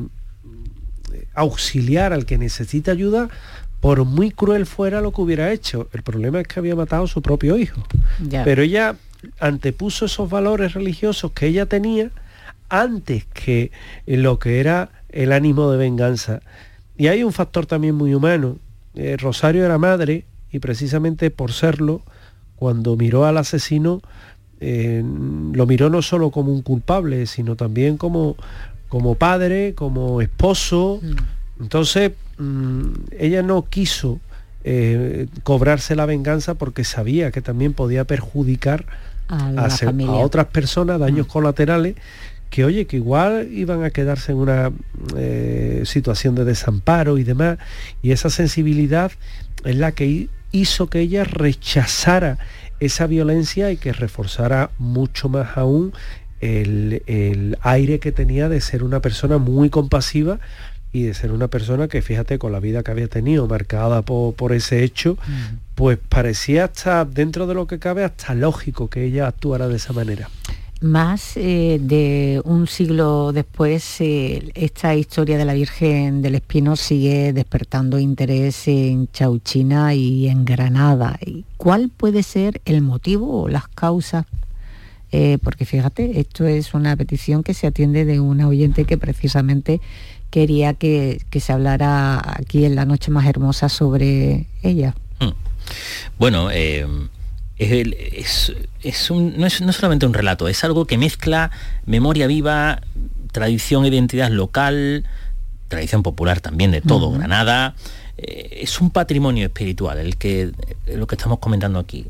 auxiliar al que necesita ayuda, por muy cruel fuera lo que hubiera hecho. El problema es que había matado a su propio hijo. Ya. Pero ella antepuso esos valores religiosos que ella tenía antes que lo que era el ánimo de venganza. Y hay un factor también muy humano. Eh, Rosario era madre y precisamente por serlo, cuando miró al asesino, eh, lo miró no solo como un culpable, sino también como, como padre, como esposo. Mm. Entonces, mmm, ella no quiso eh, cobrarse la venganza porque sabía que también podía perjudicar a, a, ser, a otras personas, daños mm. colaterales, que oye, que igual iban a quedarse en una eh, situación de desamparo y demás, y esa sensibilidad es la que hizo que ella rechazara esa violencia y que reforzara mucho más aún el, el aire que tenía de ser una persona muy compasiva y de ser una persona que, fíjate, con la vida que había tenido marcada por, por ese hecho, mm. pues parecía hasta, dentro de lo que cabe, hasta lógico que ella actuara de esa manera. Más eh, de un siglo después, eh, esta historia de la Virgen del Espino sigue despertando interés en Chauchina y en Granada. ¿Cuál puede ser el motivo o las causas? Eh, porque fíjate, esto es una petición que se atiende de una oyente que precisamente quería que, que se hablara aquí en La Noche Más Hermosa sobre ella. Hmm. Bueno, eh, es, es, es un, no es no solamente un relato, es algo que mezcla memoria viva, tradición, identidad local, tradición popular también de todo uh-huh. Granada. Eh, es un patrimonio espiritual el que, lo que estamos comentando aquí.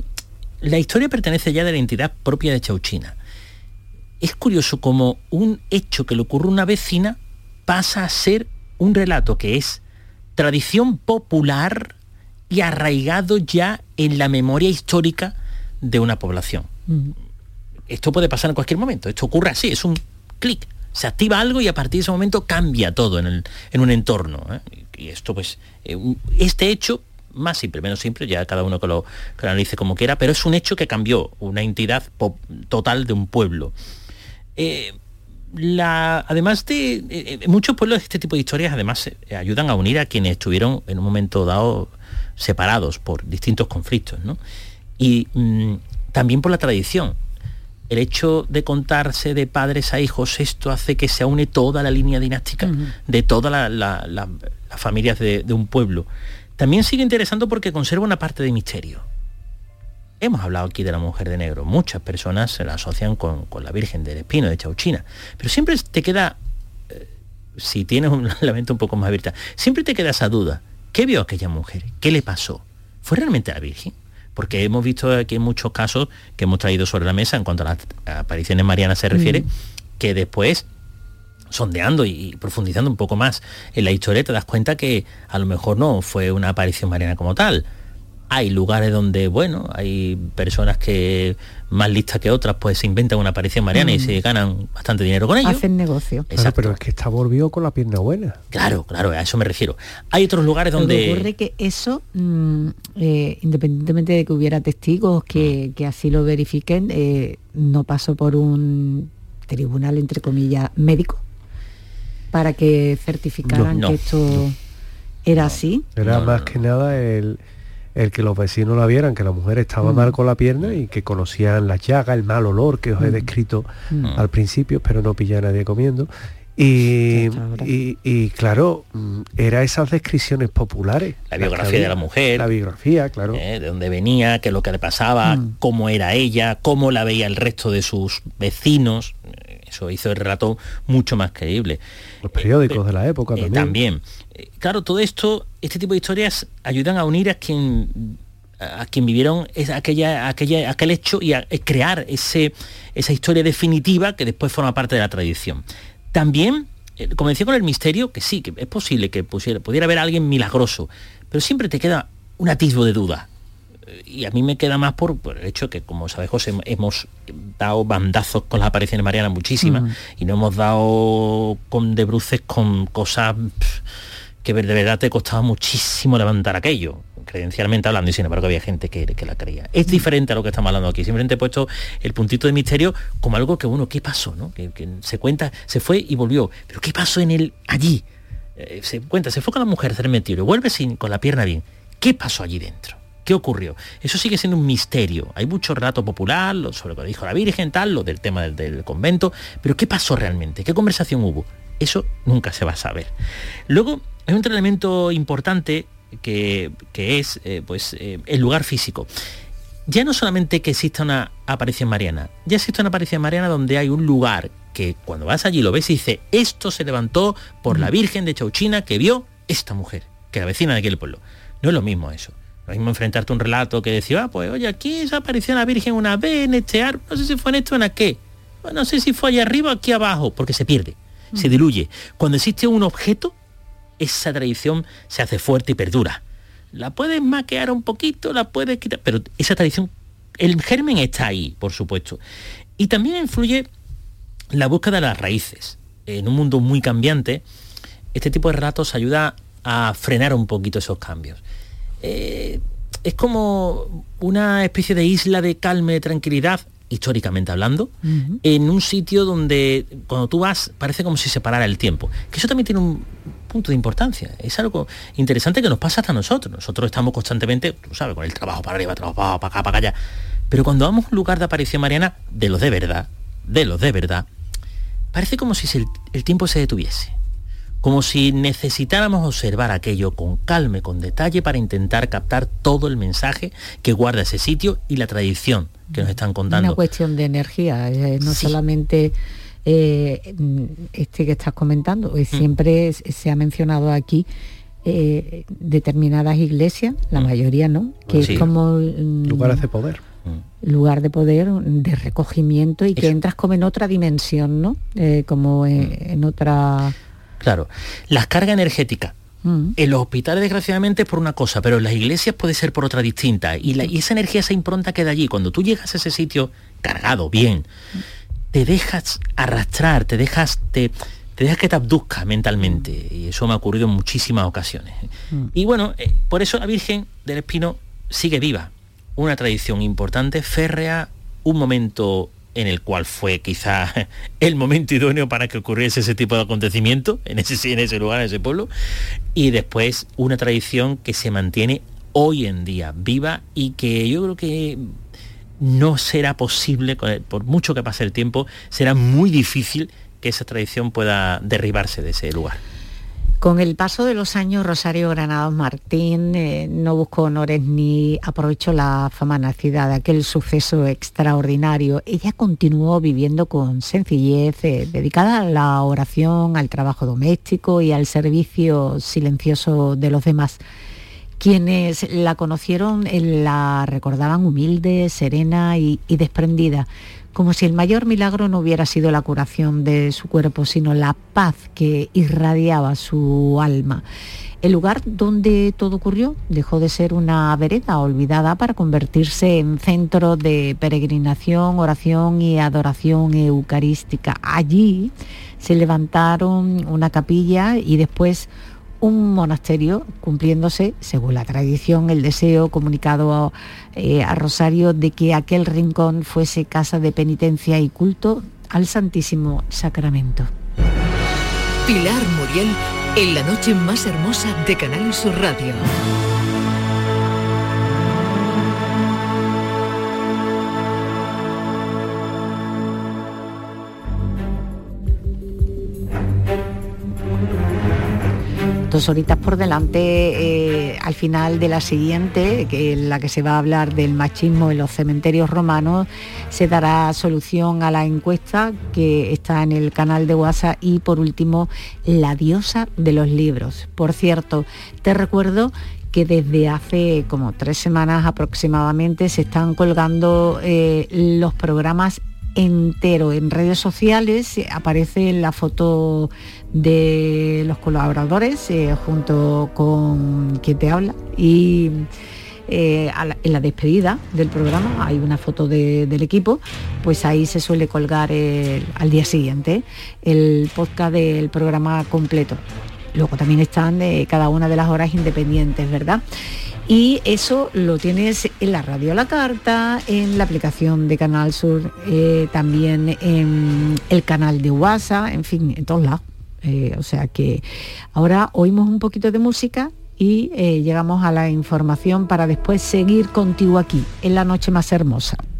La historia pertenece ya de la identidad propia de Chauchina. Es curioso como un hecho que le ocurre a una vecina pasa a ser un relato que es tradición popular y arraigado ya en la memoria histórica de una población. Mm. Esto puede pasar en cualquier momento, esto ocurre así, es un clic, se activa algo y a partir de ese momento cambia todo en, el, en un entorno, ¿eh? Y esto pues, eh, este hecho, más simple, menos simple, ya cada uno que lo, que lo analice como quiera, pero es un hecho que cambió una entidad pop, total de un pueblo. Eh, la, además de eh, muchos pueblos, este tipo de historias además eh, ayudan a unir a quienes estuvieron en un momento dado separados por distintos conflictos, ¿no? Y mmm, también por la tradición. El hecho de contarse de padres a hijos, esto hace que se une toda la línea dinástica uh-huh. de todas la, la, la, las familias de, de un pueblo. También sigue interesando porque conserva una parte de misterio. Hemos hablado aquí de la mujer de negro. Muchas personas se la asocian con, con la Virgen del Espino, de Chauchina. Pero siempre te queda, eh, si tienes un, la mente un poco más abierta, siempre te queda esa duda. ¿Qué vio aquella mujer? ¿Qué le pasó? ¿Fue realmente la Virgen? Porque hemos visto aquí en muchos casos que hemos traído sobre la mesa en cuanto a las apariciones marianas se refiere, mm. que después, sondeando y profundizando un poco más en la historia, te das cuenta que a lo mejor no fue una aparición mariana como tal. Hay lugares donde, bueno, hay personas que más listas que otras pues se inventan una aparición mariana mm. y se ganan bastante dinero con ello. Hacen negocio. Claro, pero es que esta volvió con la pierna buena. Claro, claro, a eso me refiero. Hay otros lugares donde... Pero ocurre que eso, mmm, eh, independientemente de que hubiera testigos que, que así lo verifiquen, eh, no pasó por un tribunal, entre comillas, médico, para que certificaran no, no, que esto no, era no, así. Era no, más no, que no. nada el... el que los vecinos la vieran, que la mujer estaba mm. mal con la pierna y que conocían las llagas, el mal olor que os mm. he descrito mm. al principio, pero no pilla a nadie comiendo. Y, y, y claro, era esas descripciones populares. La biografía de la mujer. La biografía, claro. Eh, de dónde venía, qué es lo que le pasaba, mm. cómo era ella, cómo la veía el resto de sus vecinos. Eso hizo el relato mucho más creíble. Los periódicos eh, de la época eh, también. También. Claro, todo esto, este tipo de historias ayudan a unir a quien a quien vivieron esa, aquella, aquella, aquel hecho y a crear ese, esa historia definitiva que después forma parte de la tradición. También, como decía con el misterio, que sí, que es posible que pusiera, pudiera haber alguien milagroso, pero siempre te queda un atisbo de duda. Y a mí me queda más por, por el hecho que, como sabes, José, hemos dado bandazos con las apariciones marianas muchísimas mm. y no hemos dado con de bruces con cosas pff, que de verdad te costaba muchísimo levantar aquello, credencialmente hablando, y sin embargo había gente que, que la creía. Es diferente a lo que estamos hablando aquí. Simplemente he puesto el puntito de misterio como algo que, bueno, ¿qué pasó? ¿No? Que, que se cuenta, se fue y volvió. ¿Pero qué pasó en él allí? Eh, se cuenta, se fue con la mujer, se metió y vuelve sin, con la pierna bien. ¿Qué pasó allí dentro? ¿Qué ocurrió? Eso sigue siendo un misterio. Hay mucho relato popular lo, sobre lo que dijo la Virgen, tal, lo del tema del, del convento, pero ¿qué pasó realmente? ¿Qué conversación hubo? Eso nunca se va a saber. Luego, hay un elemento importante que, que es eh, pues, eh, el lugar físico. Ya no solamente que exista una aparición mariana, ya existe una aparición mariana donde hay un lugar que cuando vas allí lo ves y dice, esto se levantó por la Virgen de Chauchina que vio esta mujer, que la vecina de aquel pueblo. No es lo mismo eso. Lo mismo enfrentarte a un relato que decía, ah, pues oye, aquí se apareció la Virgen una vez en este árbol, no sé si fue en esto o en aquel, no sé si fue allá arriba o aquí abajo, porque se pierde, mm. se diluye. Cuando existe un objeto, esa tradición se hace fuerte y perdura. La puedes maquear un poquito, la puedes quitar, pero esa tradición, el germen está ahí, por supuesto. Y también influye la búsqueda de las raíces. En un mundo muy cambiante, este tipo de relatos ayuda a frenar un poquito esos cambios. Eh, es como una especie de isla de calma y de tranquilidad, históricamente hablando, uh-huh. en un sitio donde cuando tú vas parece como si se parara el tiempo, que eso también tiene un punto de importancia, es algo interesante que nos pasa hasta a nosotros. Nosotros estamos constantemente, tú sabes, con el trabajo para arriba, trabajo para acá, para allá, pero cuando vamos a un lugar de aparición mariana, de los de verdad, de los de verdad, parece como si el, el tiempo se detuviese. Como si necesitáramos observar aquello con calma y con detalle para intentar captar todo el mensaje que guarda ese sitio y la tradición que nos están contando. Una cuestión de energía, eh, no sí. solamente eh, este que estás comentando. Mm. Siempre se ha mencionado aquí eh, determinadas iglesias, la mm. mayoría no, que sí. es como... Mm, lugares de poder. lugar de poder, de recogimiento y Eso. que entras como en otra dimensión, ¿no? Eh, como en, mm. en otra... Claro, las cargas energéticas. Mm. En los hospitales, desgraciadamente, es por una cosa, pero en las iglesias puede ser por otra distinta. Y, la, y esa energía, esa impronta queda allí. Cuando tú llegas a ese sitio cargado, bien, te dejas arrastrar, te dejas, te, te dejas que te abduzca mentalmente. Y eso me ha ocurrido en muchísimas ocasiones. Mm. Y bueno, eh, por eso la Virgen del Espino sigue viva. Una tradición importante, férrea, un momento en el cual fue quizá el momento idóneo para que ocurriese ese tipo de acontecimiento, en ese, en ese lugar, en ese pueblo, y después una tradición que se mantiene hoy en día viva y que yo creo que no será posible, por mucho que pase el tiempo, será muy difícil que esa tradición pueda derribarse de ese lugar. Con el paso de los años, Rosario Granados Martín eh, no buscó honores ni aprovechó la fama nacida de aquel suceso extraordinario. Ella continuó viviendo con sencillez, eh, dedicada a la oración, al trabajo doméstico y al servicio silencioso de los demás. Quienes la conocieron eh, la recordaban humilde, serena y, y desprendida, como si el mayor milagro no hubiera sido la curación de su cuerpo, sino la paz que irradiaba su alma. El lugar donde todo ocurrió dejó de ser una vereda olvidada para convertirse en centro de peregrinación, oración y adoración eucarística. Allí se levantaron una capilla y después un monasterio, cumpliéndose, según la tradición, el deseo comunicado eh, a Rosario de que aquel rincón fuese casa de penitencia y culto al Santísimo Sacramento. Pilar Muriel en la noche más hermosa de Canal Sur Radio. Dos horitas por delante, eh, al final de la siguiente, que en la que se va a hablar del machismo en los cementerios romanos, se dará solución a la encuesta que está en el canal de WhatsApp y, por último, la diosa de los libros. Por cierto, te recuerdo que desde hace como tres semanas aproximadamente se están colgando eh, los programas entero en redes sociales. Aparece la foto de los colaboradores eh, junto con quien te habla y eh, a la, en la despedida del programa hay una foto de, del equipo, pues ahí se suele colgar el, al día siguiente el podcast del programa completo. Luego también están de cada una de las horas independientes, ¿verdad? Y eso lo tienes en la radio a la carta, en la aplicación de Canal Sur, eh, también en el canal de WhatsApp, en fin, en todos lados. Eh, o sea que ahora oímos un poquito de música y eh, llegamos a la información para después seguir contigo aquí, en la noche más hermosa.